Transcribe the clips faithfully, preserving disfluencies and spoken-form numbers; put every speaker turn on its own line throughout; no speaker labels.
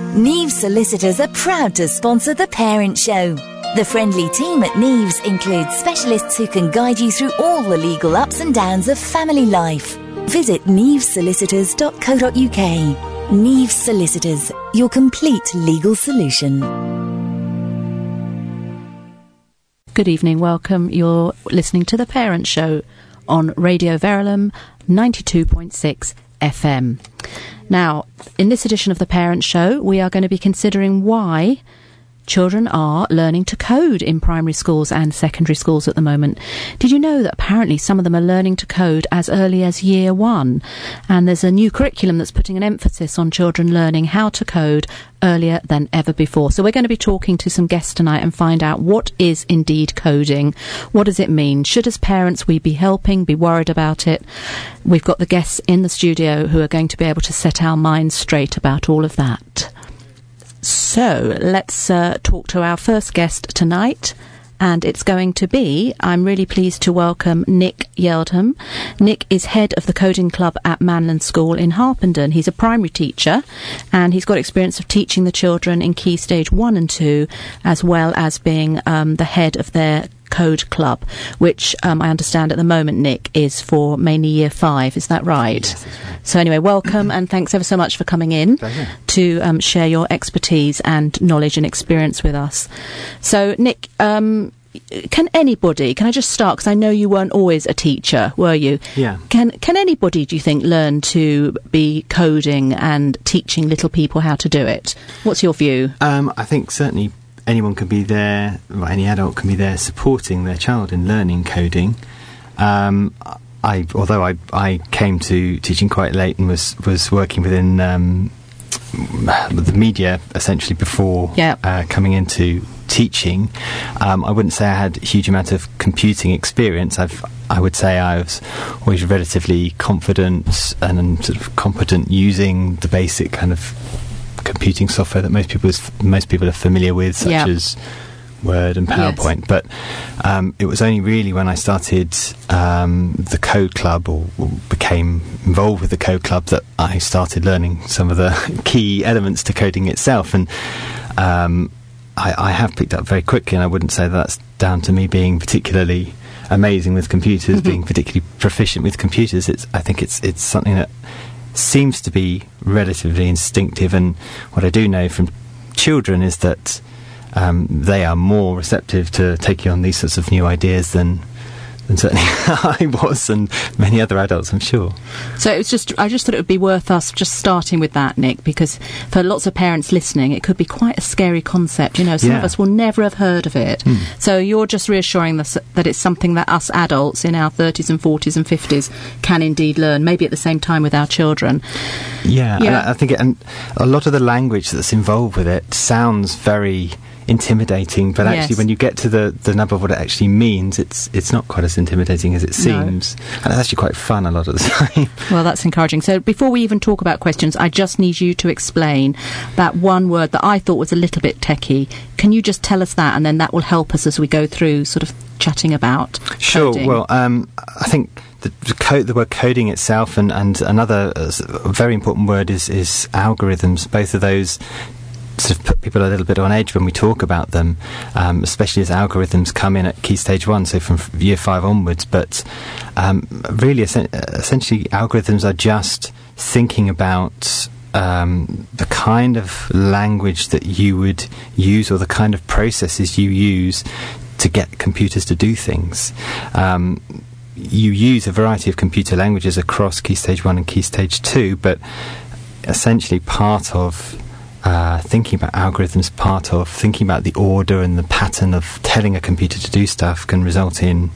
Neves Solicitors are proud to sponsor The Parent Show. The friendly team at Neves includes specialists who can guide you through all the legal ups and downs of family life. Visit neves solicitors dot co dot uk. Neves Solicitors, your complete legal solution.
Good evening, welcome. You're listening to The Parent Show on Radio Verulam ninety-two point six F M. Now, in this edition of The Parent Show, we are going to be considering why children are learning to code in primary schools and secondary schools at the moment. Did you know that apparently some of them are learning to code as early as year one? And there's a new curriculum that's putting an emphasis on children learning how to code earlier than ever before. So we're going to be talking to some guests tonight and find out what is indeed coding. What does it mean? Should, as parents, we be helping, be worried about it? We've got the guests in the studio who are going to be able to set our minds straight about all of that. So let's uh, talk to our first guest tonight, and it's going to be, I'm really pleased to welcome Nick Yeldham. Nick is head of the coding club at Manland School in Harpenden. He's a primary teacher, and he's got experience of teaching the children in Key Stage one and two, as well as being um, the head of their code club, which um, I understand at the moment, Nick, is for mainly year five. Is that right?
Yes, that's right.
So anyway, welcome and thanks ever so much for coming in
Pleasure.
to um, share your expertise and knowledge and experience with us. So Nick, um, can anybody, can I just start, because I know you weren't always a teacher, were you?
Yeah.
Can can anybody, do you think, learn to be coding and teaching little people how to do it? What's your view?
Um, I think certainly anyone can be there, well, any adult can be there supporting their child in learning coding. Um, I, although I, I came to teaching quite late and was, was working within um, the media essentially before
yeah.
uh, coming into teaching, um, I wouldn't say I had a huge amount of computing experience. I've, I would say I was always relatively confident and sort of competent using the basic kind of computing software that most people is, most people are familiar with, such
yeah.
as Word and PowerPoint. Yes. But um, it was only really when I started um, the Code Club, or, or became involved with the Code Club, that I started learning some of the key elements to coding itself. And um, I, I have picked up very quickly, and I wouldn't say that's down to me being particularly amazing with computers, mm-hmm. being particularly proficient with computers. It's I think it's it's something that seems to be relatively instinctive, and what I do know from children is that um, they are more receptive to taking on these sorts of new ideas than than certainly I was, and many other adults, I'm sure.
So it was just, I just thought it would be worth us just starting with that, Nick, because for lots of parents listening, it could be quite a scary concept. You know, some
yeah.
of us will never have heard of it. Mm. So you're just reassuring us that it's something that us adults in our thirties and forties and fifties can indeed learn, maybe at the same time with our children.
Yeah,
yeah.
And I, I think it, and a lot of the language that's involved with it sounds very intimidating, but actually
yes.
when you get to the, the nub of what it actually means, it's it's not quite as intimidating as it seems. No. And it's actually quite fun a lot of the time.
Well, that's encouraging. So before we even talk about questions, I just need you to explain that one word that I thought was a little bit techie. Can you just tell us that, and then that will help us as we go through sort of chatting about
Sure.
coding.
Well, um, I think the, the, code, the word coding itself, and, and another uh, very important word is, is algorithms. Both of those sort of put people a little bit on edge when we talk about them, um, especially as algorithms come in at Key Stage one, so from year five onwards. But um, really, es- essentially, algorithms are just thinking about um, the kind of language that you would use, or the kind of processes you use to get computers to do things. Um, you use a variety of computer languages across Key Stage one and Key Stage two, but essentially part of Uh, thinking about algorithms, part of thinking about the order and the pattern of telling a computer to do stuff, can result in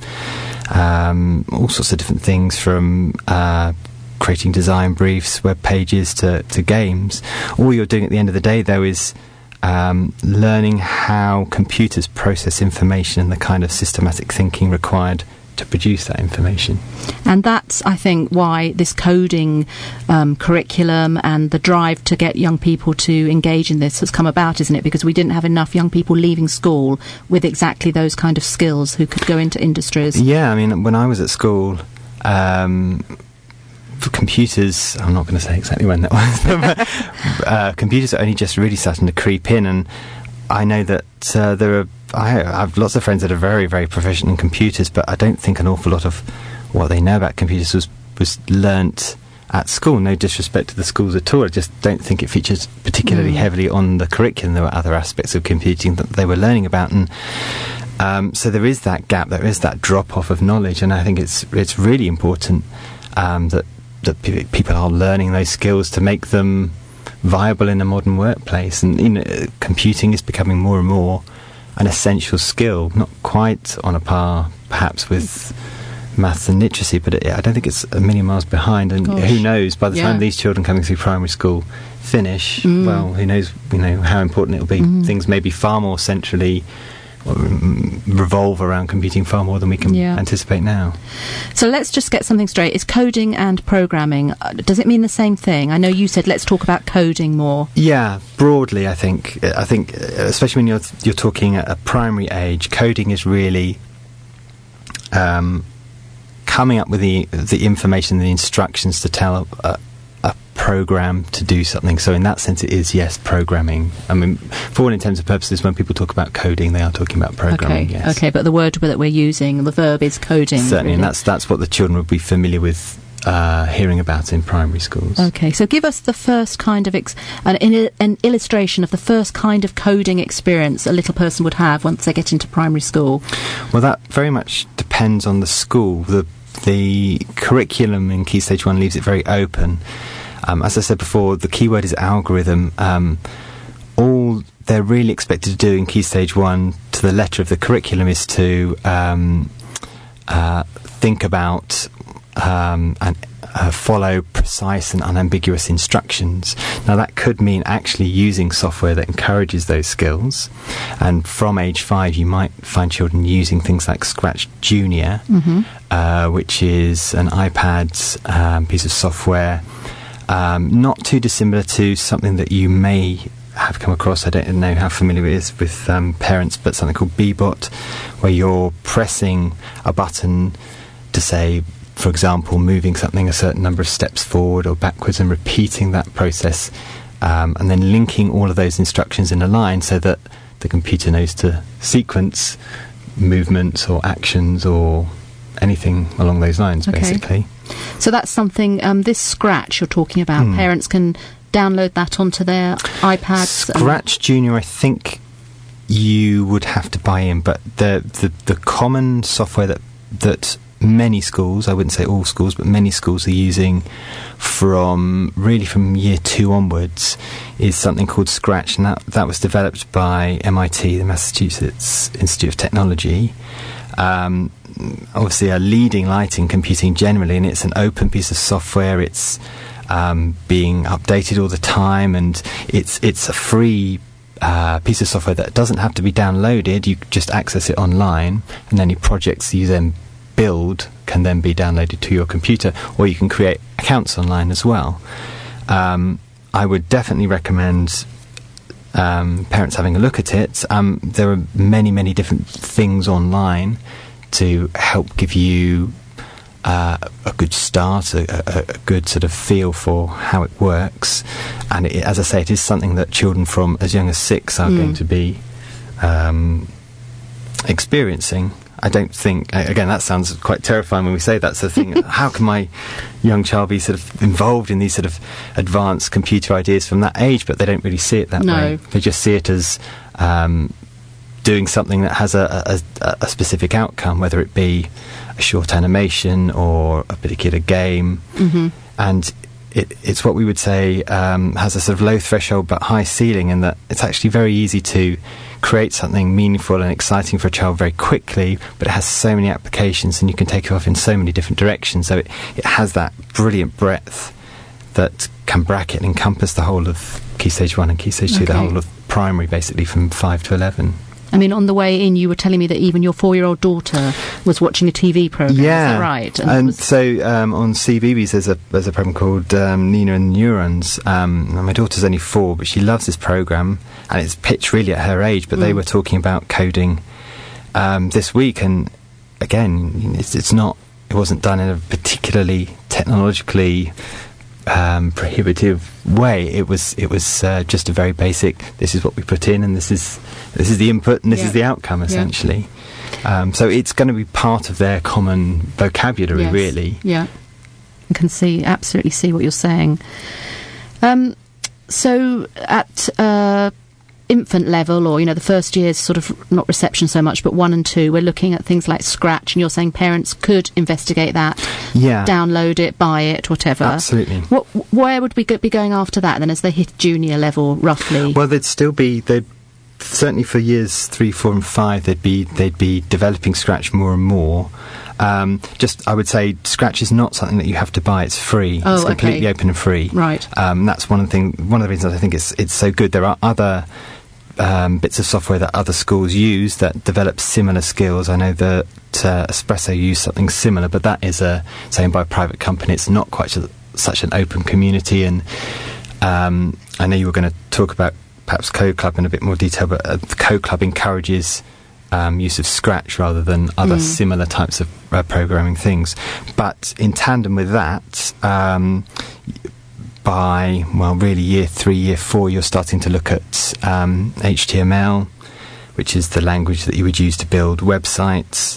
um, all sorts of different things, from uh, creating design briefs, web pages, to, to games. All you're doing at the end of the day, though, is um, learning how computers process information and the kind of systematic thinking required to produce that information.
And that's, I think, why this coding um, curriculum and the drive to get young people to engage in this has come about, isn't it? Because we didn't have enough young people leaving school with exactly those kind of skills who could go into industries.
Yeah, I mean, when I was at school, um, computers, I'm not going to say exactly when that was, but uh, computers are only just really starting to creep in, and I know that uh, there are, I have lots of friends that are very, very proficient in computers, but I don't think an awful lot of what they know about computers was, was learnt at school. No disrespect to the schools at all, I just don't think it features particularly mm. heavily on the curriculum. There were other aspects of computing that they were learning about, and um, so there is that gap, there is that drop-off of knowledge, and I think it's it's really important um, that, that p- people are learning those skills to make them viable in a modern workplace. And you know, computing is becoming more and more an essential skill, not quite on a par perhaps with maths and literacy, but it, I don't think it's a million miles behind, and Gosh. who knows, by the yeah. time these children coming through primary school finish, mm. well, who knows, you know, how important it'll be. Mm. Things may be far more centrally or, um, revolve around computing far more than we can yeah. anticipate now.
So let's just get something straight. Is coding and programming, uh, does it mean the same thing? I know you said let's talk about coding more.
Yeah, broadly, I think. I think, especially when you're you're talking at a primary age, coding is really um, coming up with the the information, the instructions to tell a, a program to do something. So in that sense, it is, yes, programming. I mean, for all intents and purposes, when people talk about coding, they are talking about programming.
Okay,
yes.
okay, but the word that we're using, the verb is coding.
Certainly,
really.
And that's that's what the children would be familiar with. Uh, hearing about in primary schools.
Okay, so give us the first kind of ex- an, an illustration of the first kind of coding experience a little person would have once they get into primary school.
Well, that very much depends on the school. The the curriculum in Key Stage one leaves it very open. Um, as I said before, the key word is algorithm. Um, all they're really expected to do in Key Stage one, to the letter of the curriculum, is to um, uh, think about Um, and uh, follow precise and unambiguous instructions. Now that could mean actually using software that encourages those skills, and from age five you might find children using things like Scratch Junior, mm-hmm. uh, which is an iPad um, piece of software, um, not too dissimilar to something that you may have come across. I don't know how familiar it is with um, parents, but something called Bebot, where you're pressing a button to say, for example, moving something a certain number of steps forward or backwards, and repeating that process, um, and then linking all of those instructions in a line so that the computer knows to sequence movements or actions or anything along those lines, okay. basically.
So that's something, um, this Scratch you're talking about, mm. parents can download that onto their iPads?
Scratch Junior, I think you would have to buy in, but the the, the common software that that many schools, I wouldn't say all schools, but many schools are using from really from year two onwards is something called Scratch, and that, that was developed by M I T, the Massachusetts Institute of Technology. Um, obviously a leading light in computing generally, and it's an open piece of software. It's um, being updated all the time, and it's it's a free Uh, piece of software that doesn't have to be downloaded. You just access it online, and any projects you then build can then be downloaded to your computer, or you can create accounts online as well. Um, I would definitely recommend um, parents having a look at it. Um, there are many, many different things online to help give you Uh, a good start, a, a, a good sort of feel for how it works, and it, as I say, it is something that children from as young as six are mm. going to be um, experiencing. I don't think, again, that sounds quite terrifying when we say that sort of thing. How can my young child be sort of involved in these sort of advanced computer ideas from that age? But they don't really see it that
no.
way. They just see it as um, doing something that has a, a, a specific outcome, whether it be a short animation or a particular game, mm-hmm. and it, it's what we would say um, has a sort of low threshold but high ceiling, in that it's actually very easy to create something meaningful and exciting for a child very quickly, but it has so many applications and you can take it off in so many different directions, so it, it has that brilliant breadth that can bracket and encompass the whole of Key Stage one and Key Stage two, okay. the whole of primary, basically from five to eleven.
I mean, on the way in, you were telling me that even your four-year-old daughter was watching a T V programme.
Yeah,
is that right?
And, and so um, on C B B S there's a there's a programme called um, Nina and the Neurons. Um, and my daughter's only four, but she loves this programme, and it's pitched really at her age. But mm. they were talking about coding um, this week, and again, it's, it's not it wasn't done in a particularly technologically um, prohibitive way. It was it was uh, just a very basic. This is what we put in, and this is this is the input, and this
yeah.
is the outcome, essentially.
Yeah.
Um, so it's going to be part of their common vocabulary,
yes.
really.
Yeah, I can see absolutely see what you're saying. Um, so at uh, infant level, or you know, the first year's sort of not reception so much, but one and two, we're looking at things like Scratch, and you're saying parents could investigate that,
yeah,
download it, buy it, whatever.
Absolutely.
What, where would we go, be going after that then, as they hit junior level, roughly?
Well, they'd still be they'd certainly for years three, four, and five, they'd be they'd be developing Scratch more and more. Um, just, I would say, Scratch is not something that you have to buy. It's free.
Oh,
it's completely
okay.
open and free.
Right.
Um, that's one of the thing. One of the reasons I think it's it's so good. There are other um, bits of software that other schools use that develop similar skills. I know that uh, Espresso use something similar, but that is a say by a private company. It's not quite a, such an open community. And um, I know you were going to talk about perhaps Code Club in a bit more detail, but uh, the Code Club encourages Um, use of Scratch rather than other
mm.
similar types of uh, programming things. But in tandem with that, um, by, well, really year three, year four, you're starting to look at um, H T M L, which is the language that you would use to build websites.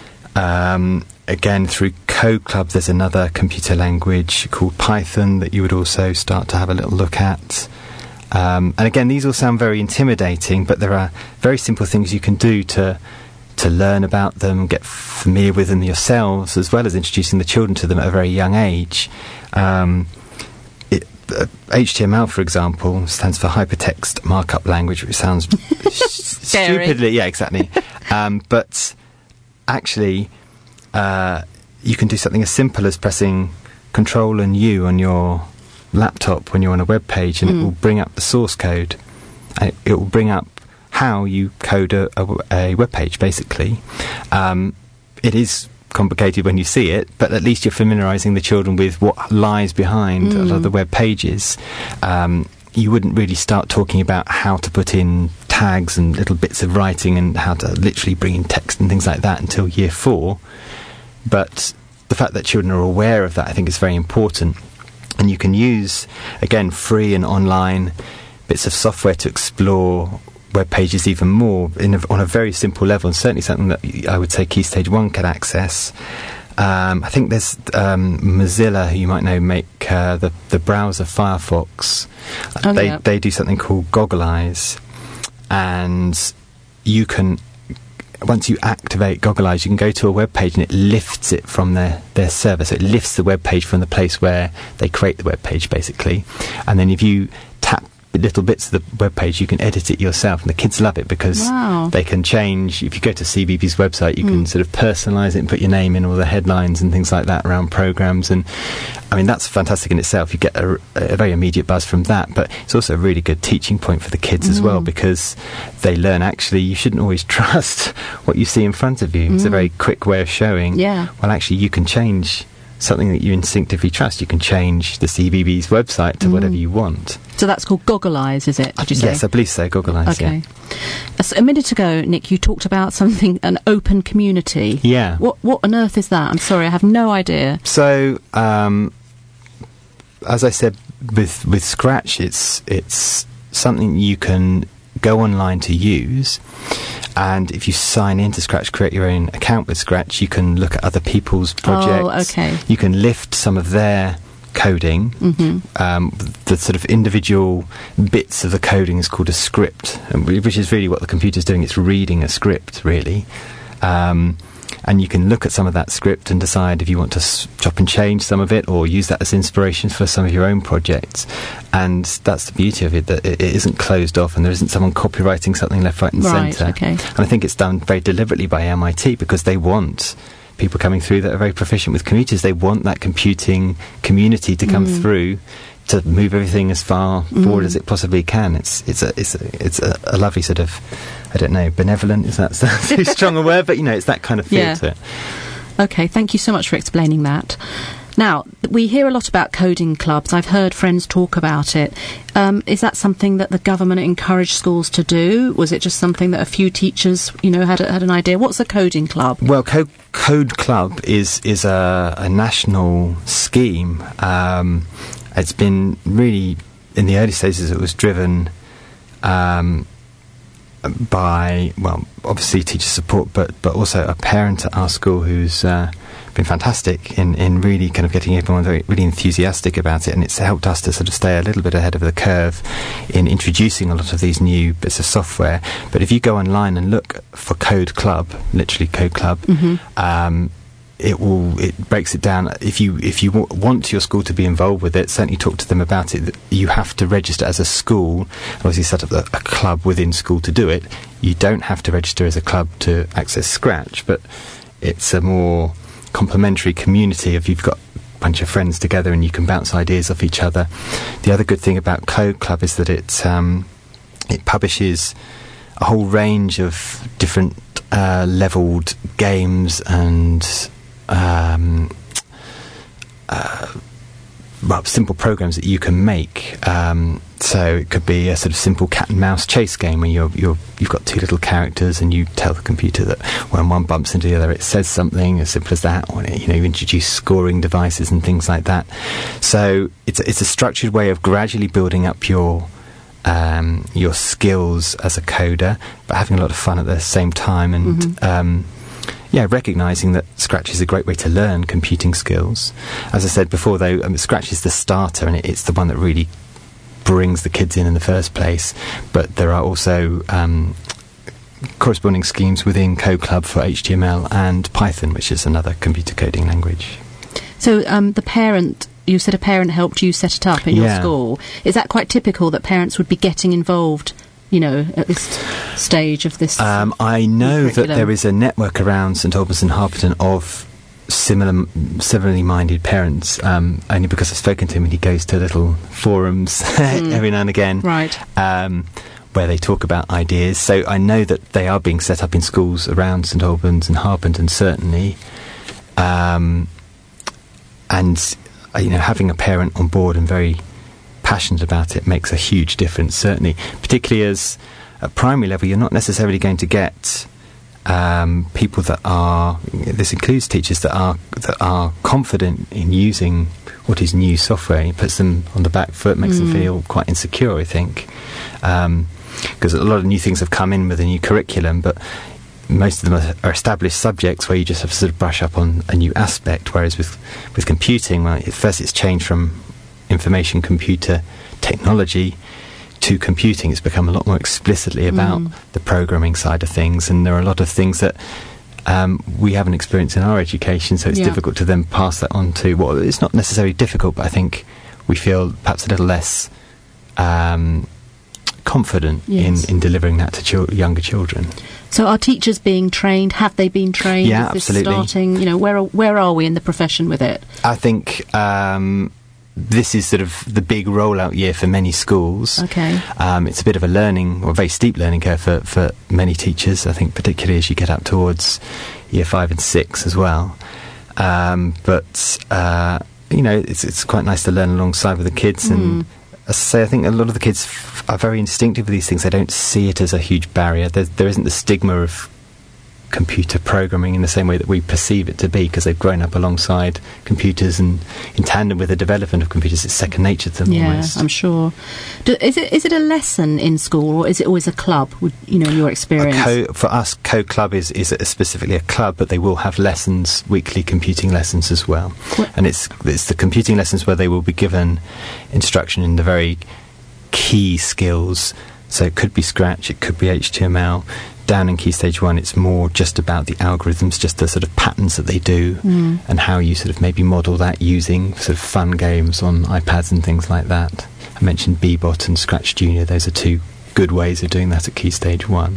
Um, again, through Code Club, there's another computer language called Python that you would also start to have a little look at. Um, and again, these all sound very intimidating, but there are very simple things you can do to to learn about them, get familiar with them yourselves, as well as introducing the children to them at a very young age. Um, it, uh, H T M L, for example, stands for Hypertext Markup Language, which sounds stupidly, yeah, exactly. Um, but actually, uh, you can do something as simple as pressing Control and U on your laptop when you're on a web page, and mm. it will bring up the source code, and it, it will bring up how you code a, a, a web page, basically. Um, it is complicated when you see it, but at least you're familiarising the children with what lies behind mm. a lot of the web pages. Um, you wouldn't really start talking about how to put in tags and little bits of writing and how to literally bring in text and things like that until year four. But the fact that children are aware of that, I think, is very important. And you can use, again, free and online bits of software to explore web pages even more in a, on a very simple level, and certainly something that I would say Key Stage one can access. Um, I think there's um, Mozilla, who you might know, make uh, the, the browser Firefox.
Oh,
they,
yeah.
they do something called Goggle Eyes, and you can... once you activate Goggle Eyes, you can go to a web page and it lifts it from their, their server. So it lifts the web page from the place where they create the web page, basically. And then if you tap little bits of the web page, you can edit it yourself. And the kids love it because
wow.
they can change. If you go to C B B's website, you mm. can sort of personalise it and put your name in, all the headlines and things like that around programmes. And I mean, that's fantastic in itself. You get a, a very immediate buzz from that, but it's also a really good teaching point for the kids mm. as well, because they learn, actually, you shouldn't always trust what you see in front of you. Mm. It's a very quick way of showing,
yeah.
well, actually, you can change something that you instinctively trust. You can change the C B B's website to mm. whatever you want.
So that's called Goggle Eyes, is it? Did you say?
Yes, I believe so, Goggle Eyes,
okay.
yeah.
So a minute ago, Nick, you talked about something, an open community.
Yeah.
What, what on earth is that? I'm sorry, I have no idea.
So, um, as I said, with with Scratch, it's it's something you can go online to use, and if you sign into Scratch, create your own account with Scratch, you can look at other people's projects.
Oh, okay.
You can lift some of their coding. Mm-hmm. Um, the sort of individual bits of the coding is called a script, which is really what the computer's doing. It's reading a script, really. Um, and you can look at some of that script and decide if you want to s- chop and change some of it, or use that as inspiration for some of your own projects. And that's the beauty of it, that it, it isn't closed off and there isn't someone copywriting something left, right and
right,
centre.
Okay.
And I think it's done very deliberately by M I T, because they want people coming through that are very proficient with computers. They want that computing community to come mm. through to move everything as far mm. forward as it possibly can. It's it's a it's a, it's a, a lovely sort of, I don't know, benevolent, is that too strong a word? But, you know, it's that kind of feel
yeah.
to it.
Okay, thank you so much for explaining that. Now, we hear a lot about coding clubs. I've heard friends talk about it. Um, is that something that the government encouraged schools to do? Was it just something that a few teachers, you know, had a, had an idea? What's a coding club?
Well, Co- Code Club is is a, a national scheme. Um, it's been really, in the early stages, it was driven um, by, well, obviously teacher support, but, but also a parent at our school who's uh, been fantastic in, in really kind of getting everyone very, really enthusiastic about it, and it's helped us to sort of stay a little bit ahead of the curve in introducing a lot of these new bits of software. But if you go online and look for Code Club, literally Code Club, mm-hmm. um, it will it breaks it down. If you if you w- want your school to be involved with it, certainly talk to them about it. You have to register as a school, obviously set up a, a club within school to do it. You don't have to register as a club to access Scratch, but it's a more complementary community if you've got a bunch of friends together and you can bounce ideas off each other. The other good thing about Code Club is that it um, it publishes a whole range of different uh, leveled games and um, uh, well, simple programs that you can make. Um, so it could be a sort of simple cat and mouse chase game where you're, you're, you've got two little characters and you tell the computer that when one bumps into the other it says something, as simple as that. Or, you know, you introduce scoring devices and things like that. So it's a, it's a structured way of gradually building up your um, your skills as a coder, but having a lot of fun at the same time, and mm-hmm. um, yeah, recognising that Scratch is a great way to learn computing skills. As I said before, though, um, Scratch is the starter, and it, it's the one that really brings the kids in in the first place. But there are also um, corresponding schemes within Code Club for H T M L and Python, which is another computer coding language.
So um, the parent... You said a parent helped you set it up in
yeah.
your school. Is that quite typical that parents would be getting involved, you know, at this stage of this?
Um, I know that there is a network around St Albans and Harpenden of similar, similarly minded parents, um, only because I've spoken to him and he goes to little forums mm. every now and again.
Right.
Um, where they talk about ideas. So I know that they are being set up in schools around St Albans and Harpenden, certainly. Um, and... you know, having a parent on board and very passionate about it makes a huge difference, certainly. Particularly as at primary level, you're not necessarily going to get um, people that are, this includes teachers that are that are confident in using what is new software. It puts them on the back foot, makes mm. them feel quite insecure, I think. Because um, a lot of new things have come in with a new curriculum, but most of them are, are established subjects where you just have to sort of brush up on a new aspect, whereas with, with computing, well, at first it's changed from information computer technology to computing. It's become a lot more explicitly about mm. the programming side of things, and there are a lot of things that um, we haven't experienced in our education, so it's yeah. difficult to then pass that on to, well, it's not necessarily difficult, but I think we feel perhaps a little less um, confident yes. in, in delivering that to chil- younger children.
So are teachers being trained? Have they been trained?
Yeah,
Is this
absolutely.
Starting, you know, where are, where are we in the profession with it?
I think um, this is sort of the big rollout year for many schools.
Okay.
Um, it's a bit of a learning, or a very steep learning curve for, for many teachers, I think, particularly as you get up towards year five and six as well. Um, but, uh, you know, it's, it's quite nice to learn alongside with the kids mm. and as I say, I think a lot of the kids f- are very instinctive with these things. They don't see it as a huge barrier. There, there isn't the stigma of computer programming in the same way that we perceive it to be, because they've grown up alongside computers and in tandem with the development of computers. It's second nature to them
yeah,
almost.
I'm sure. Do, is it is it a lesson in school, or is it always a club, would, you know, in your experience?
Co- for us, Code Club is, is a, specifically a club, but they will have lessons, weekly computing lessons as well. What? And it's it's the computing lessons where they will be given instruction in the very key skills. So it could be Scratch, it could be H T M L. Down in Key Stage one, it's more just about the algorithms, just the sort of patterns that they do, mm. and how you sort of maybe model that using sort of fun games on iPads and things like that. I mentioned Bebot and Scratch Junior. Those are two good ways of doing that at Key Stage one.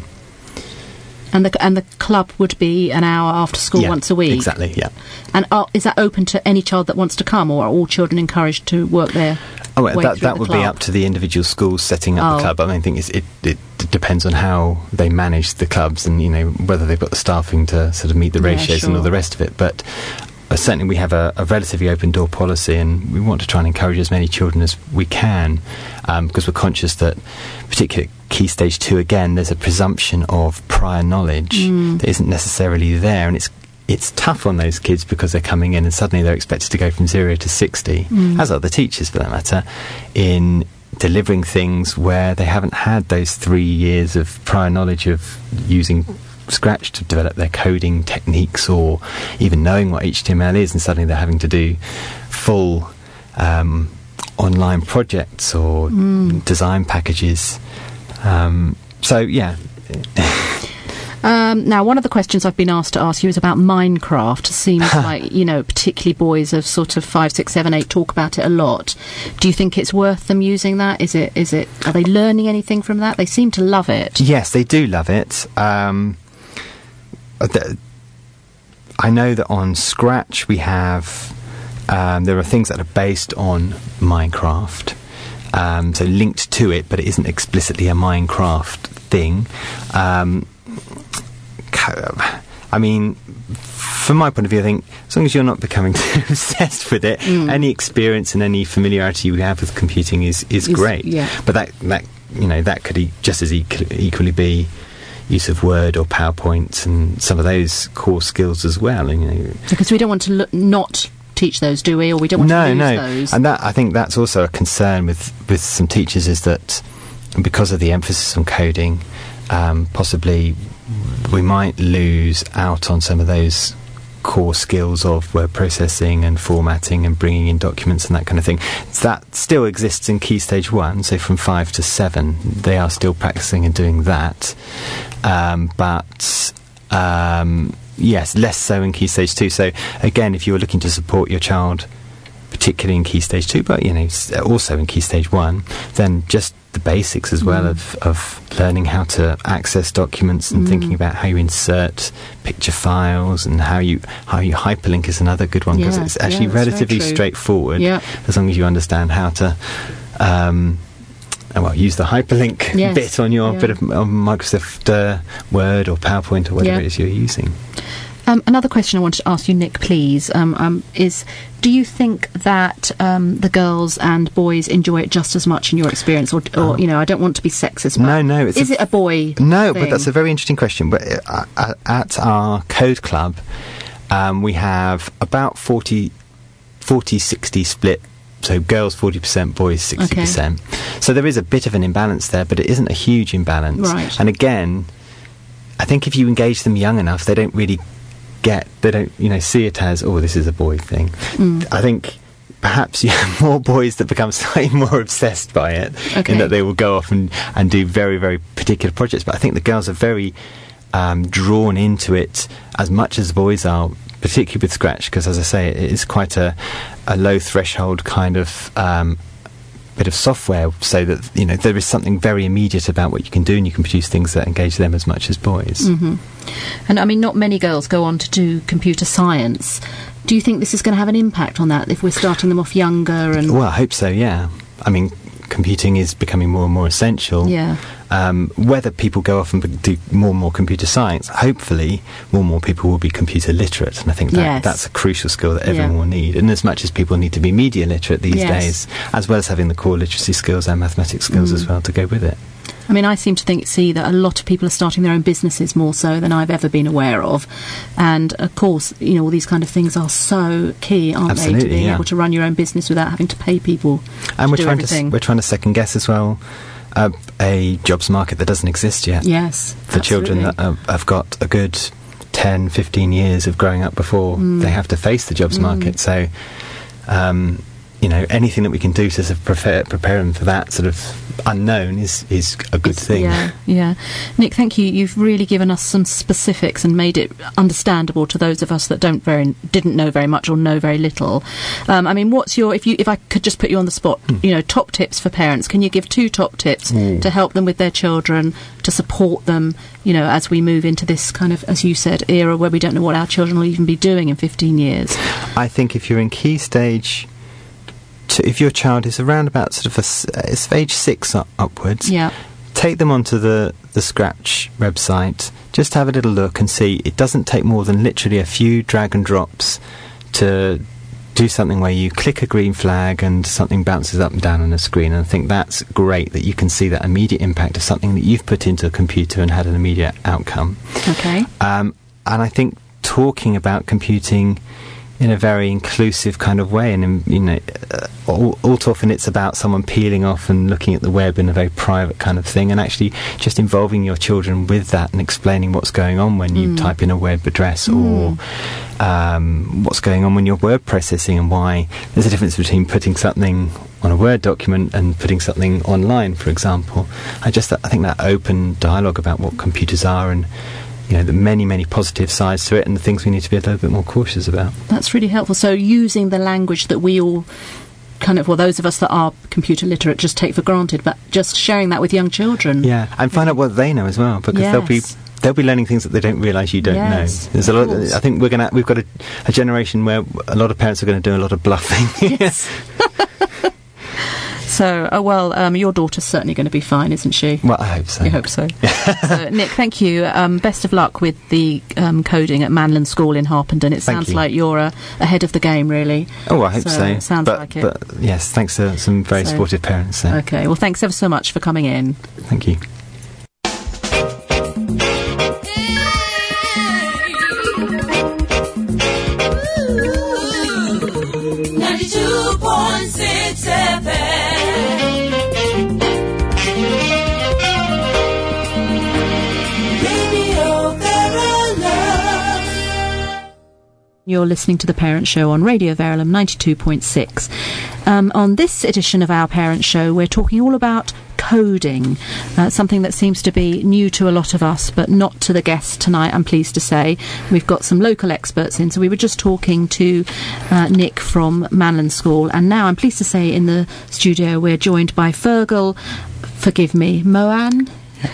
And the and the club would be an hour after school
yeah,
once a week?
Exactly, yeah.
And are, is that open to any child that wants to come, or are all children encouraged to work there?
Oh, well, that that would club? be up to the individual schools setting up
oh.
the club. I mean, I think it's, it it depends on how they manage the clubs, and you know whether they've got the staffing to sort of meet the ratios yeah, sure. and all the rest of it. But but certainly we have a, a relatively open door policy, and we want to try and encourage as many children as we can, um, because we're conscious that, particularly at Key Stage two, again, there's a presumption of prior knowledge mm. that isn't necessarily there, and it's it's tough on those kids because they're coming in and suddenly they're expected to go from zero to sixty, mm. as are the teachers for that matter, in delivering things where they haven't had those three years of prior knowledge of using Scratch to develop their coding techniques, or even knowing what H T M L is, and suddenly they're having to do full um, online projects or mm. design packages. Um, so, yeah.
Um, now, one of the questions I've been asked to ask you is about Minecraft. It seems like, you know, particularly boys of sort of five, six, seven, eight talk about it a lot. Do you think it's worth them using that? Is it? Is it? Are they learning anything from that? They seem to love it.
Yes, they do love it. Um, th- I know that on Scratch we have, um, there are things that are based on Minecraft, um, so linked to it, but it isn't explicitly a Minecraft thing. Um, I mean, from my point of view, I think as long as you're not becoming too obsessed with it, mm. any experience and any familiarity you have with computing is, is
It's,
great.
yeah.
But that, that you know that could e- just as equally, equally be use of Word or PowerPoint and some of those core skills as well. And, you know,
because we don't want to lo- not teach those, do we? Or we don't want
no,
to lose
no.
those.
And that, I think that's also a concern with, with some teachers, is that because of the emphasis on coding, um, possibly we might lose out on some of those core skills of word processing and formatting and bringing in documents and that kind of thing. That still exists in Key Stage one, so from five to seven they are still practicing and doing that, um, but um, yes, less so in Key Stage two. So again, if you were looking to support your child particularly in Key Stage two, but you know also in Key Stage one, then just the basics as well mm. of, of learning how to access documents and mm. thinking about how you insert picture files and how you how you hyperlink is another good one, because
yes,
it's actually
yeah,
relatively straightforward,
yeah.
as long as you understand how to um, well, use the hyperlink
yes,
bit on your
yeah.
bit of, of Microsoft uh, Word or PowerPoint or whatever
yeah.
it is you're using.
Um, another question I wanted to ask you, Nick, please, um, um, is do you think that um, the girls and boys enjoy it just as much in your experience? Or, or
oh.
you know, I don't want to be sexist, but
no, no, it's
is
a,
it a boy
No,
thing?
but that's a very interesting question. But uh, at our code club, um, we have about forty, forty sixty split. So girls forty percent, boys sixty percent. Okay. So there is a bit of an imbalance there, but it isn't a huge imbalance.
Right.
And again, I think if you engage them young enough, they don't really get, they don't, you know, see it as, oh, this is a boy thing. Mm. I think perhaps you have more boys that become slightly more obsessed by it,
okay.
in that they will go off and, and do very, very particular projects. But I think the girls are very um, drawn into it as much as the boys are, particularly with Scratch, because, as I say, it is quite a, a low threshold kind of um, bit of software, so that, you know, there is something very immediate about what you can do, and you can produce things that engage them as much as boys.
Mm-hmm. And I mean, not many girls go on to do computer science. Do you think this is going to have an impact on that if we're starting them off younger? And
well, I hope so, yeah. I mean, computing is becoming more and more essential.
Yeah.
Um, whether people go off and do more and more computer science, hopefully more and more people will be computer literate, and I think that,
yes.
that's a crucial skill that everyone
yeah.
will need. And as much as people need to be media literate these
yes.
days, as well as having the core literacy skills and mathematics skills mm. as well to go with it.
I mean, I seem to think see that a lot of people are starting their own businesses more so than I've ever been aware of, and of course, you know, all these kind of things are so key, aren't
Absolutely,
they, to being
yeah.
able to run your own business without having to pay people.
And
to
we're
do
trying
everything.
to we're trying to second guess as well uh, a jobs market that doesn't exist yet.
Yes,
for
absolutely.
children that uh, have got a good ten, fifteen years of growing up before mm. they have to face the jobs mm. market. So, um, you know, anything that we can do to sort of prepare, prepare them for that sort of unknown is, is a good
it's,
thing.
Yeah, yeah. Nick, thank you. You've really given us some specifics and made it understandable to those of us that don't very didn't know very much or know very little. Um, I mean, what's your, if you if I could just put you on the spot, hmm. you know, top tips for parents? Can you give two top tips mm. to help them with their children, to support them, you know, as we move into this kind of, as you said, era where we don't know what our children will even be doing in fifteen years?
I think if you're in key stage, to, if your child is around about sort of a, it's age six up, upwards,
yeah.
take them onto the, the Scratch website, just have a little look and see. It doesn't take more than literally a few drag and drops to do something where you click a green flag and something bounces up and down on a screen. And I think that's great that you can see that immediate impact of something that you've put into a computer and had an immediate outcome.
Okay.
Um, and I think talking about computing in a very inclusive kind of way, and you know, uh, all, all too often it's about someone peeling off and looking at the web in a very private kind of thing, and actually just involving your children with that and explaining what's going on when you mm. type in a web address mm. or um, what's going on when you're word processing, and why there's a difference between putting something on a Word document and putting something online, for example. I just I think that open dialogue about what computers are, and you know, the many, many positive sides to it, and the things we need to be a little bit more cautious about.
That's really helpful. So using the language that we all kind of, well, those of us that are computer literate just take for granted, but just sharing that with young children.
Yeah, and find out what they know as well, because
yes.
they'll be they'll be learning things that they don't realise you don't
yes,
know. There's a lot. I think we're gonna we've got a, a generation where a lot of parents are going to do a lot of bluffing.
Yes. So, oh, well, um, your daughter's certainly going to be fine, isn't she?
Well, I hope so.
You hope so. So, Nick, thank you. Um, best of luck with the um, coding at Manland School in Harpenden. It
Thank
sounds
you.
like you're uh, ahead of the game, really.
Oh, I hope
so.
so.
It sounds
but,
like it.
But yes, thanks to some very
So-
supportive parents. So.
Okay, well, thanks ever so much for coming in.
Thank you.
ninety-two point six F M. Radio Verulam.
You're listening to The Parent Show on Radio Verulam ninety-two point six. Um, on this edition of Our Parent Show, we're talking all about coding, uh, something that seems to be new to a lot of us, but not to the guests tonight, I'm pleased to say. We've got some local experts in, so we were just talking to uh, Nick from Manland School, and now I'm pleased to say in the studio we're joined by Fergal, forgive me, Mohan?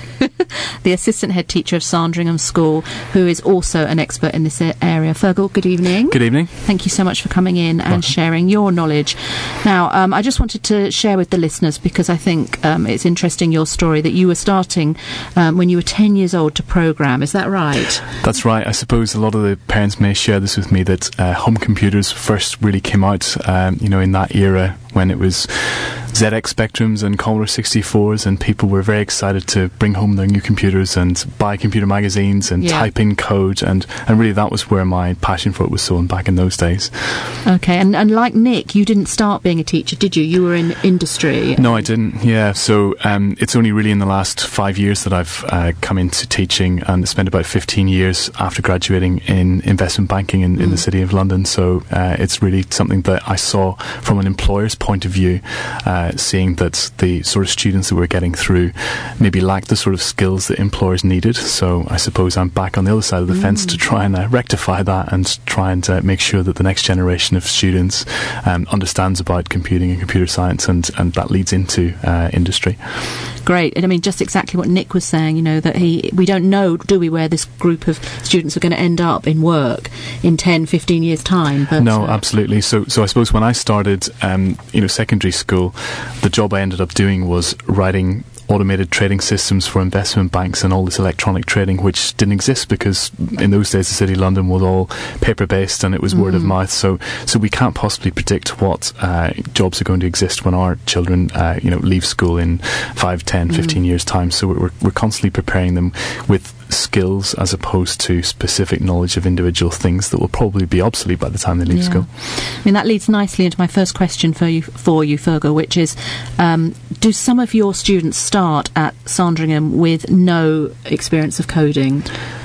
The assistant head teacher of Sandringham School, who is also an expert in this area. Fergal, good evening.
Good evening.
Thank you so much for coming in and
Welcome.
sharing your knowledge. Now, um, I just wanted to share with the listeners, because I think um, it's interesting, your story, that you were starting um, when you were ten years old to program. Is that right?
That's right. I suppose a lot of the parents may share this with me, that uh, home computers first really came out, um, you know, in that era when it was Z X Spectrums and Commodore sixty-fours, and people were very excited to bring home their new computers and buy computer magazines and
Yeah.
type in code, and, and really that was where my passion for it was sown back in those days.
Okay, and, and like Nick, you didn't start being a teacher, did you? You were in industry.
No, I didn't. Yeah, so um, it's only really in the last five years that I've uh, come into teaching, and spent about fifteen years after graduating in investment banking in, in the City of London. So uh, it's really something that I saw from an employer's point of view, uh, seeing that the sort of students that we're getting through maybe lacked the sort of skills that employers needed. So I suppose I'm back on the other side of the mm. fence to try and uh, rectify that, and try and uh, make sure that the next generation of students um, understands about computing and computer science, and, and that leads into uh, industry.
Great. And I mean, just exactly what Nick was saying, you know, that he, we don't know, do we, where this group of students are going to end up in work in ten, fifteen years' time. But,
no,
uh,
absolutely. So, so I suppose when I started, um, you know, secondary school, the job I ended up doing was writing automated trading systems for investment banks and all this electronic trading, which didn't exist because in those days the City of London was all paper based and it was mm. word of mouth. So, so we can't possibly predict what uh, jobs are going to exist when our children, uh, you know, leave school in five, ten, fifteen mm. years' time. So we're we're constantly preparing them with skills as opposed to specific knowledge of individual things that will probably be obsolete by the time they leave
yeah.
school.
I mean, that leads nicely into my first question for you, for you, Fergal, which is, um, do some of your students start at Sandringham with no experience of coding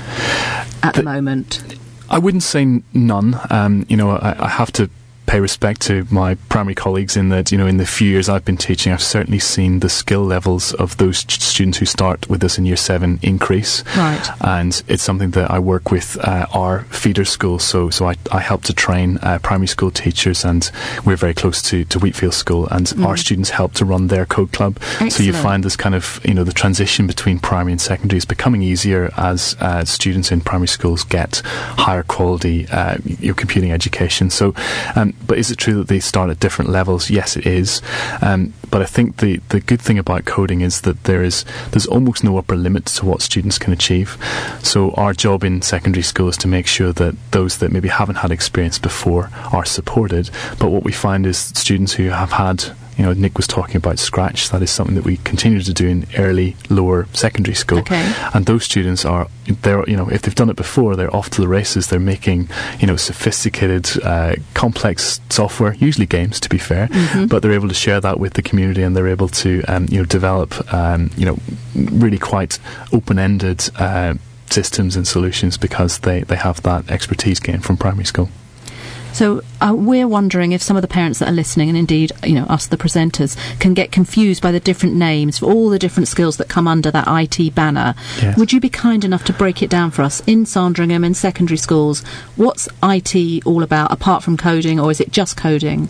at the, the moment?
I wouldn't say n- none. Um, you know, I, I have to pay respect to my primary colleagues in that, you know, in the few years I've been teaching, I've certainly seen the skill levels of those ch- students who start with us in year seven increase.
Right.
And it's something that I work with uh, our feeder schools. So, so I, I help to train uh, primary school teachers, and we're very close to, to Wheatfield School, and mm. our students help to run their code club.
Excellent.
So you find this kind of, you know, the transition between primary and secondary is becoming easier as uh, students in primary schools get higher quality uh, your computing education. So, um, but is it true that they start at different levels? Yes, it is. Um, but I think the, the good thing about coding is that there is there's almost no upper limit to what students can achieve. So our job in secondary school is to make sure that those that maybe haven't had experience before are supported. But what we find is students who have had, you know, Nick was talking about Scratch. That is something that we continue to do in early, lower secondary school.
Okay.
And those students are, they're, you know, if they've done it before, they're off to the races. They're making, you know, sophisticated, uh, complex software, usually games, to be fair. Mm-hmm. But they're able to share that with the community, and they're able to, um, you know, develop, um, you know, really quite open-ended uh, systems and solutions because they, they have that expertise gained from primary school.
So uh, we're wondering if some of the parents that are listening, and indeed, you know, us, the presenters, can get confused by the different names for all the different skills that come under that I T banner.
Yes.
Would you be kind enough to break it down for us in Sandringham, in secondary schools? What's I T all about, apart from coding, or is it just coding?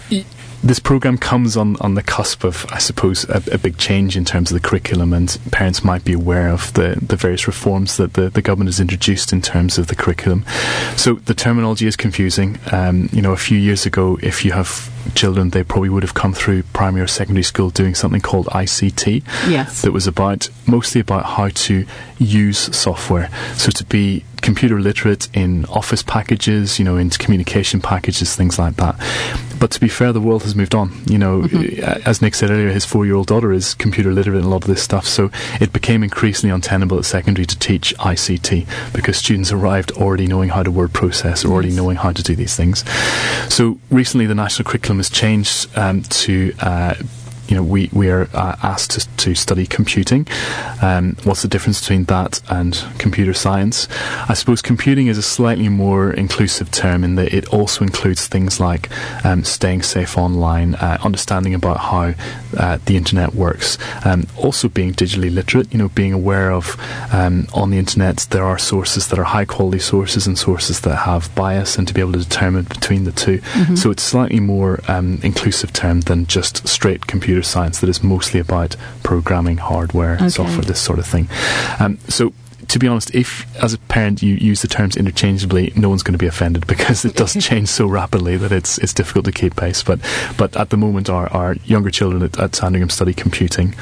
This programme comes on, on the cusp of, I suppose, a, a big change in terms of the curriculum, and parents might be aware of the, the various reforms that the, the government has introduced in terms of the curriculum. So the terminology is confusing. Um, you know, a few years ago, if you have children, they probably would have come through primary or secondary school doing something called I C T.
Yes.
That was about, mostly about how to use software. So to be computer literate in office packages, you know, into communication packages, things like that. But to be fair, the world has moved on. You know, mm-hmm. as Nick said earlier, his four-year-old daughter is computer literate in a lot of this stuff. So it became increasingly untenable at secondary to teach I C T because students arrived already knowing how to word process, or already
yes.
knowing how to do these things. So recently, the national curriculum has changed um, to. Uh, You know, we, we are uh, asked to, to study computing. Um, what's the difference between that and computer science? I suppose computing is a slightly more inclusive term in that it also includes things like um, staying safe online, uh, understanding about how uh, the internet works, um, also being digitally literate, you know, being aware of um, on the internet there are sources that are high quality sources and sources that have bias, and to be able to determine between the two. Mm-hmm. So it's slightly more um, inclusive term than just straight computer science that is mostly about programming, hardware,
okay.
software, this sort of thing. Um, so to be honest, if as a parent you use the terms interchangeably, no one's going to be offended because it does change so rapidly that it's it's difficult to keep pace. But but at the moment our, our younger children at, at Sandringham study computing.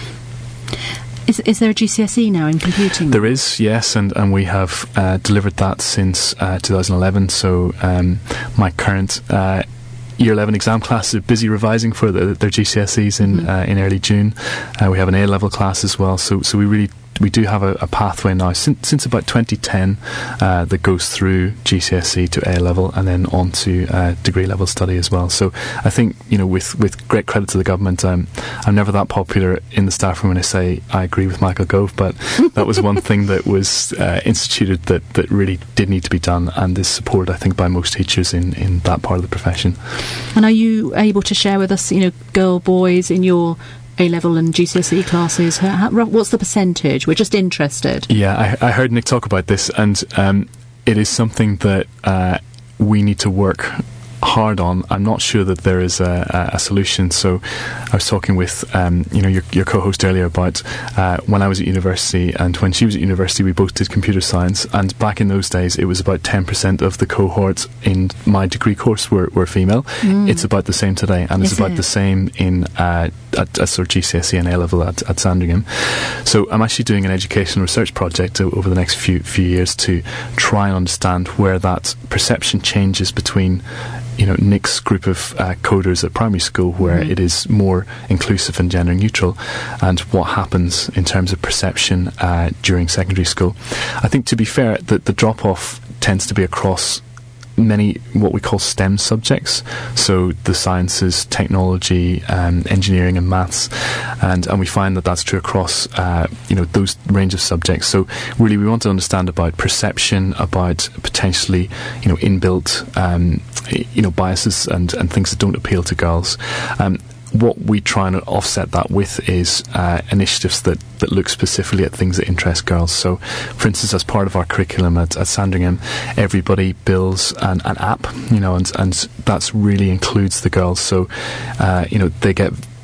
Is, is there a G C S E now in computing?
There is, yes, and, and we have uh, delivered that since uh, two thousand eleven. So um, my current uh, Year eleven exam class are busy revising for the, their G C S Es in mm-hmm. uh, in early June. Uh, we have an A level class as well, so so we really we do have a, a pathway now since since about twenty ten uh, that goes through G C S E to A level and then on to uh, degree level study as well. So I think, you know, with with great credit to the government, um, I'm never that popular in the staff room when I say I agree with Michael Gove, but that was one thing that was uh, instituted that that really did need to be done, and is supported, I think, by most teachers in in that part of the profession.
And are you able to share with us, you know, girl, boys in your A-level and G C S E classes? How, what's the percentage? We're just interested.
Yeah, I, I heard Nick talk about this, and um, it is something that uh, we need to work hard on. I'm not sure that there is a, a solution. So I was talking with um, you know your, your co-host earlier about uh, when I was at university and when she was at university, we both did computer science, and back in those days it was about ten percent of the cohort in my degree course were, were female. Mm. It's about the same today, and is it's about it? the same in uh, at, at sort of G C S E and A level at, at Sandringham. So I'm actually doing an educational research project over the next few few years to try and understand where that perception changes between, you know, Nick's group of uh, coders at primary school, where mm-hmm. it is more inclusive and gender neutral, and what happens in terms of perception uh, during secondary school. I think, to be fair, that the drop-off tends to be across many what we call STEM subjects, so the sciences, technology, um, engineering and maths, and and we find that that's true across uh, you know those range of subjects. So really we want to understand about perception, about potentially you know inbuilt um, you know biases and, and things that don't appeal to girls. Um, what we try and offset that with is uh, initiatives that, that look specifically at things that interest girls. So, for instance, as part of our curriculum at, at Sandringham, everybody builds an, an app, you know, and, and that's really includes the girls. So, uh, you know, they get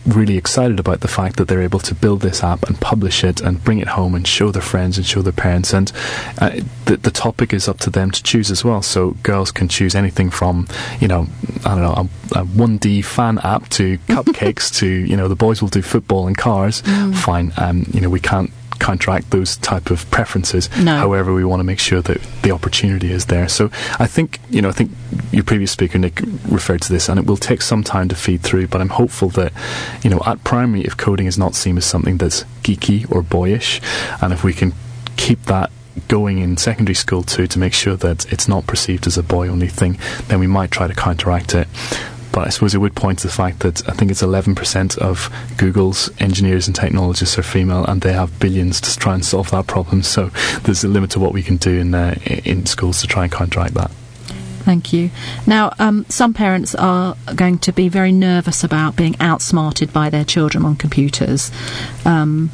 really excited about the fact that they're able to build this app and publish it and bring it home and show their friends and show their parents. And uh, the, the topic is up to them to choose as well. So girls can choose anything from, you know, I don't know, a, a one D fan app to cupcakes to, you know, the boys will do football and cars. Mm. Fine. Um, you know, we can't counteract those type of preferences.
No.
However, we want to make sure that the opportunity is there. So I think, you know, I think your previous speaker, Nick, referred to this, and it will take some time to feed through, but I'm hopeful that, you know, at primary, if coding is not seen as something that's geeky or boyish, and if we can keep that going in secondary school too, to make sure that it's not perceived as a boy-only thing, then we might try to counteract it. But I suppose it would point to the fact that I think it's eleven percent of Google's engineers and technologists are female, and they have billions to try and solve that problem. So there's a limit to what we can do in uh, in schools to try and counteract that.
Thank you. Now, um, some parents are going to be very nervous about being outsmarted by their children on computers. Um,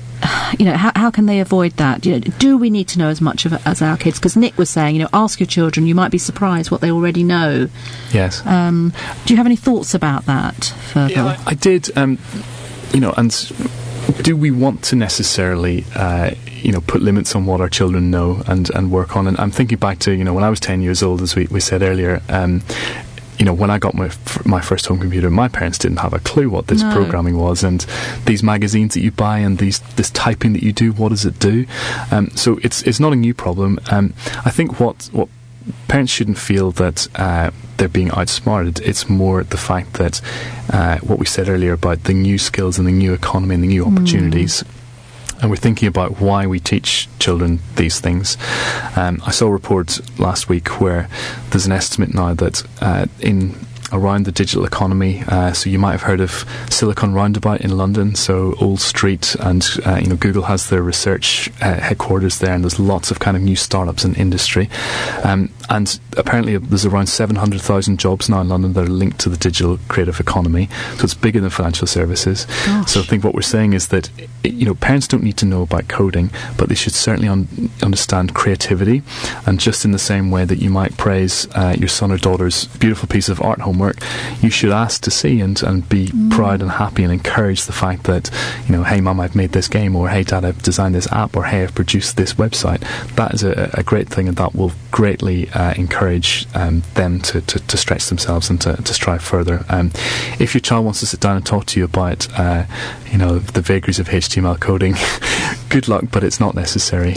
you know, how, how can they avoid that? You know, do we need to know as much of it as our kids? Because Nick was saying, you know, ask your children, you might be surprised what they already know.
Yes.
Um, do you have any thoughts about that, Fergal?
Yeah, I, I did. Um, you know, and do we want to necessarily, uh, you know, put limits on what our children know and, and work on? And I'm thinking back to, you know, when I was ten years old, as we, we said earlier, um, you know, when I got my f- my first home computer, my parents didn't have a clue what this
no.
programming was, and these magazines that you buy and these this typing that you do, what does it do? Um, so it's it's not a new problem. Um, I think what what parents shouldn't feel that uh, they're being outsmarted. It's more the fact that uh, what we said earlier about the new skills and the new economy and the new opportunities. Mm. And we're thinking about why we teach children these things. Um, I saw a report last week where there's an estimate now that uh, in around the digital economy, uh, so you might have heard of Silicon Roundabout in London, so Old Street, and uh, you know, Google has their research uh, headquarters there, and there's lots of kind of new startups in industry. Um, and apparently there's around seven hundred thousand jobs now in London that are linked to the digital creative economy, so it's bigger than financial services.
Gosh.
So I think what we're saying is that, you know, parents don't need to know about coding, but they should certainly un- understand creativity, and just in the same way that you might praise uh, your son or daughter's beautiful piece of art homework, you should ask to see and, and be mm. proud and happy and encourage the fact that, you know, hey mum, I've made this game, or hey dad, I've designed this app, or hey, I've produced this website. That is a, a great thing, and that will greatly uh, encourage um, them to, to, to stretch themselves and to, to strive further. Um, if your child wants to sit down and talk to you about uh, you know, the vagaries of H T M L coding, good luck, but it's not necessary.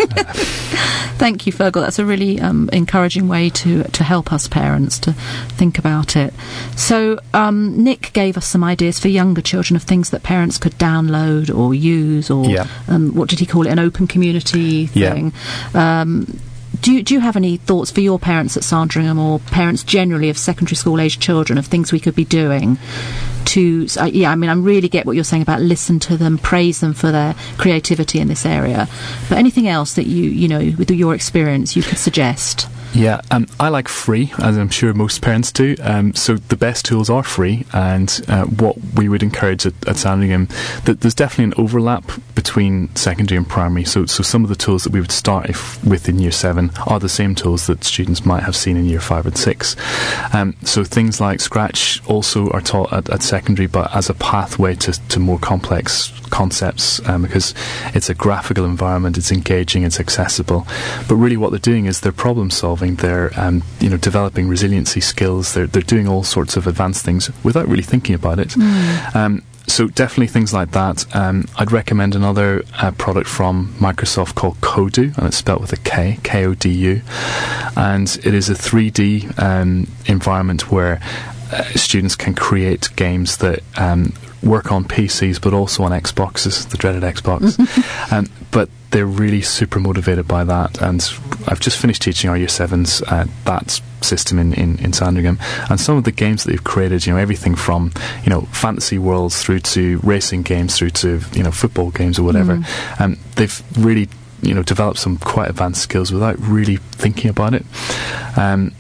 Thank you, Fergal. That's a really um, encouraging way to, to help us parents to think about it. So um, Nick gave us some ideas for younger children of things that parents could download or use, or
yeah.
um, what did he call it, an open community thing.
Yeah.
Um, do you, do you have any thoughts for your parents at Sandringham, or parents generally of secondary school age children, of things we could be doing to, uh, yeah, I mean, I really get what you're saying about listen to them, praise them for their creativity in this area, but anything else that you, you know, with your experience, you could suggest?
Yeah, um, I like free, as I'm sure most parents do. Um, so the best tools are free, and uh, what we would encourage at, at Sandringham, that there's definitely an overlap between secondary and primary. So, so some of the tools that we would start if, with in year seven are the same tools that students might have seen in year five and six. Um, so things like Scratch also are taught at, at secondary, but as a pathway to, to more complex concepts, um, because it's a graphical environment, it's engaging, it's accessible. But really, what they're doing is they're problem solving. They're um, you know, developing resiliency skills. They're they're doing all sorts of advanced things without really thinking about it. Mm. Um, so definitely things like that. Um, I'd recommend another uh, product from Microsoft called Kodu, and it's spelled with a K, K O D U, and it is a three D um, environment where uh, students can create games that um, work on P Cs but also on Xboxes, the dreaded Xbox. um, but they're really super motivated by that, and I've just finished teaching our year sevens uh, that system in, in, in Sandringham, and some of the games that they've created, you know, everything from, you know, fantasy worlds through to racing games through to, you know, football games or whatever. Mm. Um, they've really, you know, developed some quite advanced skills without really thinking about it. Um,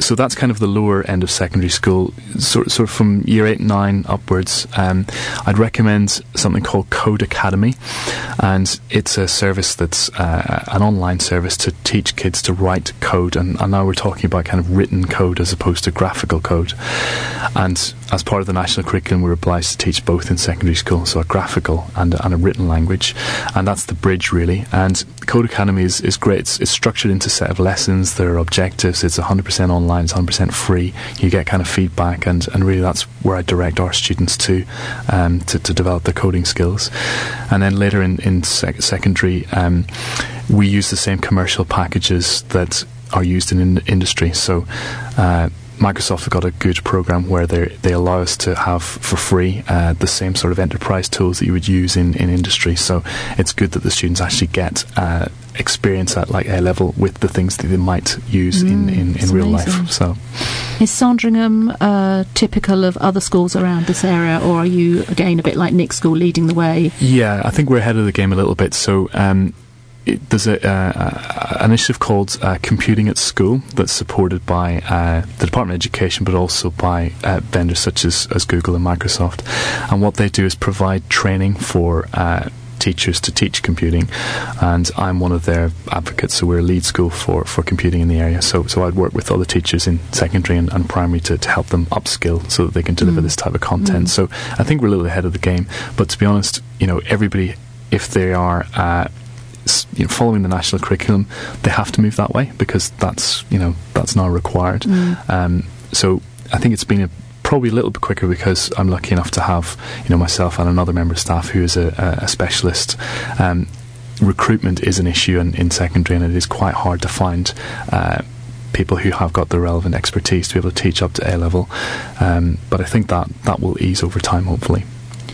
so that's kind of the lower end of secondary school. Sort, sort of from year eight, nine upwards, um, I'd recommend something called Code Academy, and it's a service that's uh, an online service to teach kids to write code, and, and now we're talking about kind of written code as opposed to graphical code. And as part of the national curriculum, we're obliged to teach both in secondary school, so a graphical and, and a written language, and that's the bridge really. And Code Academy is, is great. It's, it's structured into a set of lessons. There are objectives. It's one hundred percent online. It's one hundred percent free. You get kind of feedback, and, and really that's where I direct our students to um, to, to develop their coding skills. And then later in, in sec- secondary, um, we use the same commercial packages that are used in, in industry. So uh, Microsoft have got a good program where they they allow us to have for free uh, the same sort of enterprise tools that you would use in, in industry. So it's good that the students actually get uh, experience at like A level with the things that they might use mm, in, in, in real amazing. life. So,
is Sandringham uh, typical of other schools around this area, or are you again a bit like Nick's school leading the way?
Yeah, I think we're ahead of the game a little bit. So. Um, It, there's a, uh, an initiative called uh, Computing at School that's supported by uh, the Department of Education, but also by uh, vendors such as, as Google and Microsoft. And what they do is provide training for uh, teachers to teach computing, and I'm one of their advocates, so we're a lead school for, for computing in the area. So so I'd work with other teachers in secondary and, and primary to, to help them upskill so that they can deliver mm. this type of content. Mm. So I think we're a little ahead of the game. But to be honest, you know, everybody, if they are uh, you know, following the national curriculum, they have to move that way because that's you know that's now required. Mm. Um, so I think it's been a, probably a little bit quicker because I'm lucky enough to have you know myself and another member of staff who is a, a, a specialist. Um, recruitment is an issue in, in secondary, and it is quite hard to find uh, people who have got the relevant expertise to be able to teach up to A level. Um, but I think that that will ease over time, hopefully.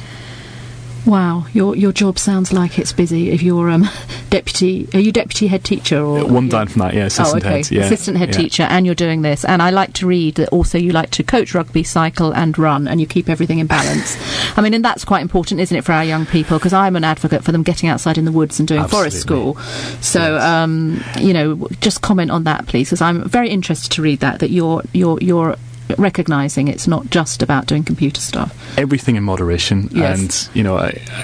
Wow, your your job sounds like it's busy. If you're um, deputy, are you deputy head teacher or
one down from that? Yeah, assistant
oh, okay.
head. Yeah.
Assistant head
yeah.
teacher, and you're doing this. And I like to read that also you like to coach rugby, cycle, and run, and you keep everything in balance. I mean, and that's quite important, isn't it, for our young people? Because I'm an advocate for them getting outside in the woods and doing
Absolutely.
forest school. So, yes. um, you know, just comment on that, please, because I'm very interested to read that. That you're you're you're. recognising it's not just about doing computer stuff.
Everything in moderation,
yes.
and you know, I, I,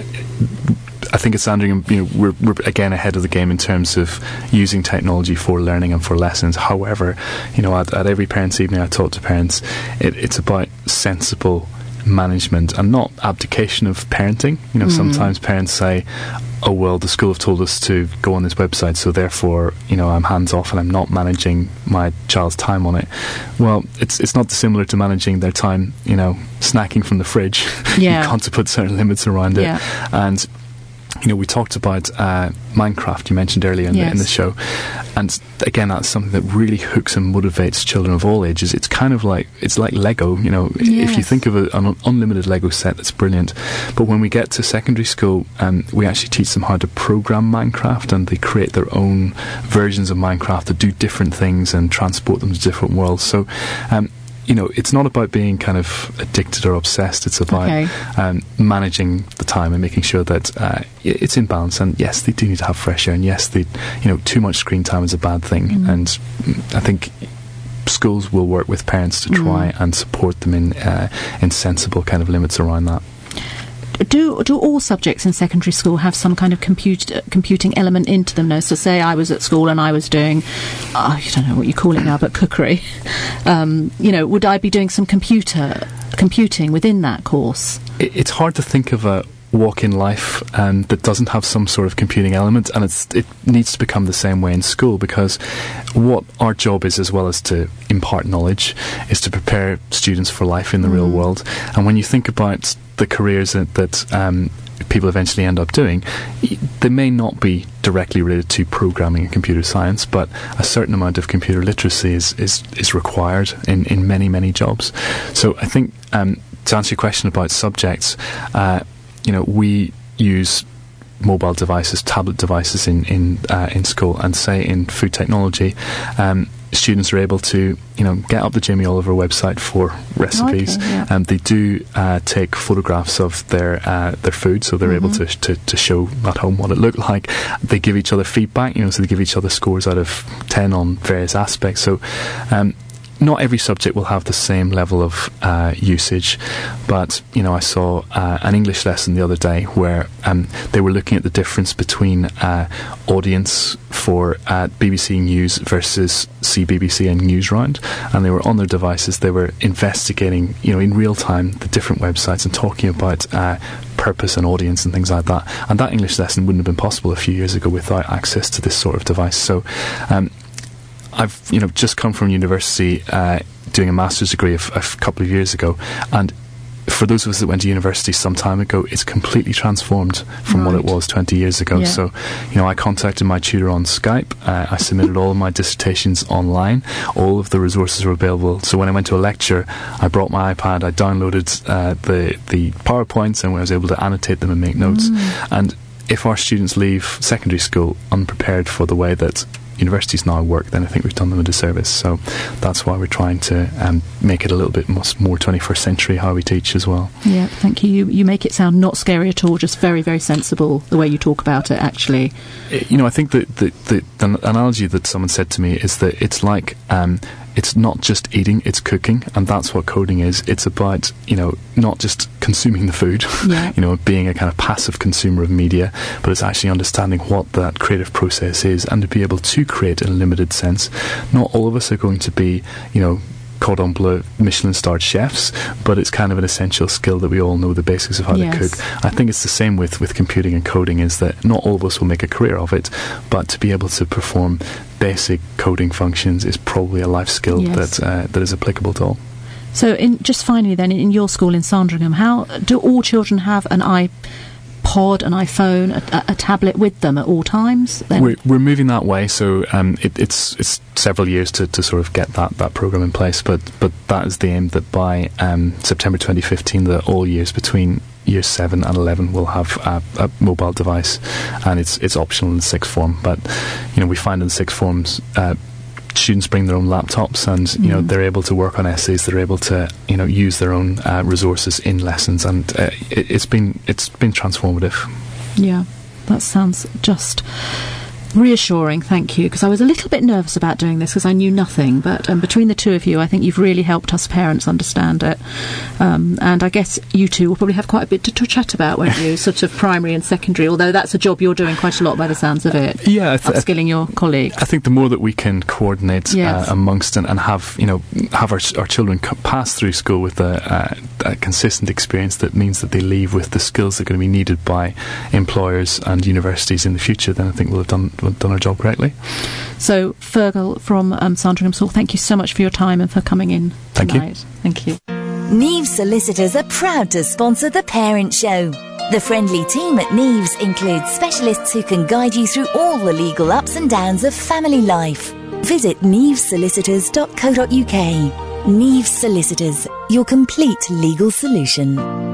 I think at Sandringham, you know, we're, we're again ahead of the game in terms of using technology for learning and for lessons. However, you know, at, at every parents' evening, I talk to parents. It, it's about sensible management and not abdication of parenting. You know, mm. sometimes parents say, oh well, the school have told us to go on this website, so therefore, you know, I'm hands off and I'm not managing my child's time on it. Well, it's it's not dissimilar to managing their time, you know, snacking from the fridge.
Yeah.
You've got to put certain limits around it.
Yeah.
And you know, we talked about uh, Minecraft, you mentioned earlier in,
yes.
the, in the show, and again, that's something that really hooks and motivates children of all ages. It's kind of like it's like Lego, you know.
Yes.
If you think of a, an unlimited Lego set, that's brilliant. But when we get to secondary school, um, we actually teach them how to program Minecraft, and they create their own versions of Minecraft that do different things and transport them to different worlds. So. Um, You know, it's not about being kind of addicted or obsessed. It's about
okay.
um, managing the time and making sure that uh, it's in balance. And yes, they do need to have fresh air. And yes, they, you know, too much screen time is a bad thing. Mm. And I think schools will work with parents to try mm. and support them in uh, in sensible kind of limits around that.
Do do all subjects in secondary school have some kind of compute, uh, computing element into them? No, so say I was at school and I was doing, oh, I don't know what you call it now, but cookery. Um, you know, would I be doing some computer computing within that course?
It, it's hard to think of a walk in life um, that doesn't have some sort of computing element, and it's, it needs to become the same way in school, because what our job is, as well as to impart knowledge, is to prepare students for life in the mm. real world. And when you think about the careers that, that um, people eventually end up doing, they may not be directly related to programming and computer science, but a certain amount of computer literacy is, is, is required in, in many, many jobs. So I think, um, to answer your question about subjects, uh, you know, we use mobile devices, tablet devices in in uh, in school, and say in food technology, um, students are able to, you know, get up the Jamie Oliver website for recipes.
Okay, yeah.
Um, they do uh, take photographs of their uh, their food, so they're mm-hmm. able to, to to show at home what it looked like. They give each other feedback, you know, so they give each other scores out of ten on various aspects. So. Um, not every subject will have the same level of uh, usage, but you know, I saw uh, an English lesson the other day where um, they were looking at the difference between uh, audience for uh, B B C News versus C B B C and Newsround, and they were on their devices. They were investigating, you know, in real time the different websites and talking about uh, purpose and audience and things like that. And that English lesson wouldn't have been possible a few years ago without access to this sort of device. So. Um, I've you know just come from university uh, doing a master's degree a, f- a f- couple of years ago, and for those of us that went to university some time ago, it's completely transformed from right. what it was twenty years ago.
Yeah.
So, you know, I contacted my tutor on Skype. Uh, I submitted all of my dissertations online. All of the resources were available. So when I went to a lecture, I brought my iPad. I downloaded uh, the the PowerPoints, and I was able to annotate them and make notes. Mm. And if our students leave secondary school unprepared for the way that universities now work, then I think we've done them a disservice. So that's why we're trying to um, make it a little bit more twenty-first century how we teach as well.
Yeah, thank you. you. You make it sound not scary at all, just very, very sensible the way you talk about it, actually.
You know, I think that the, the, the analogy that someone said to me is that it's like um, it's not just eating, it's cooking, and that's what coding is. It's about, you know, not just consuming the food,
yeah.
you know, being a kind of passive consumer of media, but it's actually understanding what that creative process is and to be able to create in a limited sense. Not all of us are going to be, you know, cordon bleu Michelin-starred chefs, but it's kind of an essential skill that we all know the basics of how
yes.
to cook. I think it's the same with, with computing and coding, is that not all of us will make a career of it, but to be able to perform basic coding functions is probably a life skill
yes.
that uh, that is applicable to all.
So in, just finally then, in your school in Sandringham, how do all children have an iPod, an iPhone, a, a tablet with them at all times? Then?
We're, we're moving that way, so um, it, it's it's several years to, to sort of get that, that programme in place, but but that is the aim, that by um, September twenty fifteen, that all years between year seven and eleven will have a, a mobile device, and it's it's optional in the sixth form. But you know, we find in sixth forms uh, students bring their own laptops, and you mm. know, they're able to work on essays. They're able to, you know, use their own uh, resources in lessons, and uh, it, it's been it's been transformative.
Yeah, that sounds just reassuring, thank you, because I was a little bit nervous about doing this because I knew nothing, but um, between the two of you I think you've really helped us parents understand it, um, and I guess you two will probably have quite a bit to, to chat about, won't you, sort of primary and secondary, although that's a job you're doing quite a lot by the sounds of it.
Yeah, th-
upskilling your colleagues.
I think the more that we can coordinate
yes.
uh, amongst and, and have, you know, have our, our children co- pass through school with a, a, a consistent experience that means that they leave with the skills that are going to be needed by employers and universities in the future, then I think we'll have done done our job correctly.
So, Fergal from um, Sandringham School, thank you so much for your time and for coming in
thank
tonight.
You.
Thank you.
Neves Solicitors are proud to sponsor The Parent Show. The friendly team at Neves includes specialists who can guide you through all the legal ups and downs of family life. Visit neves solicitors dot co dot uk. Neves Solicitors, your complete legal solution.